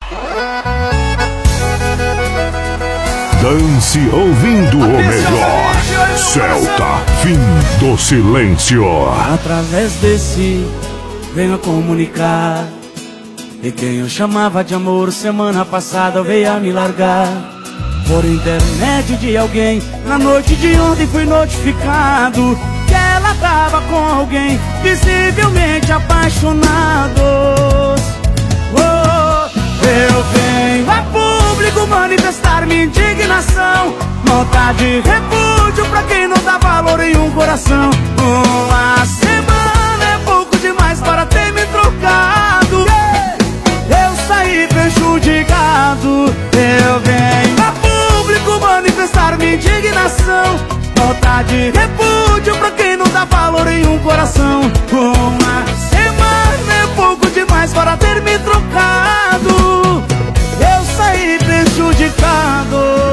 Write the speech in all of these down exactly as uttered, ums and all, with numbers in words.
Dance ouvindo o melhor. Celta, fim do silêncio. Através desse venho a comunicar e quem eu chamava de amor semana passada veio a me largar. Por intermédio de alguém, na noite de ontem fui notificado que ela tava com alguém, visivelmente apaixonados. Oh, eu venho a público manifestar minha indignação, nota de repúdio pra quem não dá valor em um coração. Uma semana é pouco demais para ter me trocado. Eu saí prejudicado. Eu venho a público manifestar minha indignação, nota de repúdio pra quem não dá valor em um coração. Uma semana é pouco demais para ter me trocado. Eu saí prejudicado.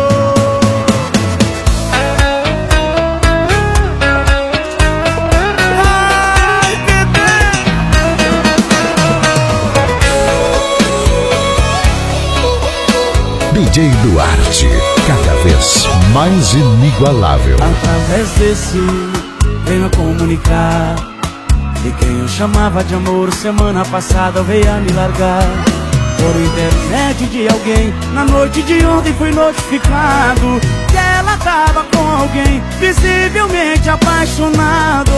D J Duarte, cada vez mais inigualável. Através desse venho a comunicar e quem eu chamava de amor semana passada veio a me largar. Por intermédio de alguém, na noite de ontem fui notificado que ela tava com alguém, visivelmente apaixonados.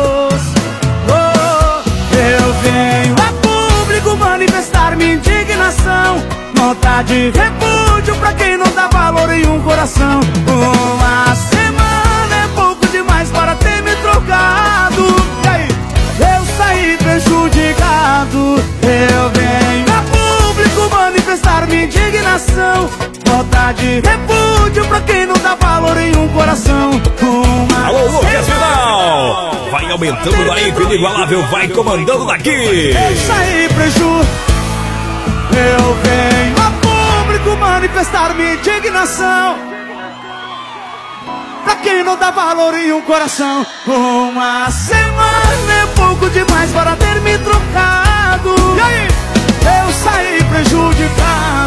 Oh, eu venho a público manifestar minha indignação, nota de repúdio pra quem não dá valor em um coração. Uma semana é pouco demais para ter me trocado. E aí? Eu saí prejudicado. Eu venho a público manifestar minha indignação, nota de repúdio pra quem não dá valor em um coração. Uma Alô, Lucas Vidal! Vai aumentando daí, que o inigualável vai comandando daqui. Eu saí prejudicado. Eu venho a público manifestar minha indignação, pra quem não dá valor em um coração. Uma semana é pouco demais para ter me trocado. E aí? Eu saí prejudicado.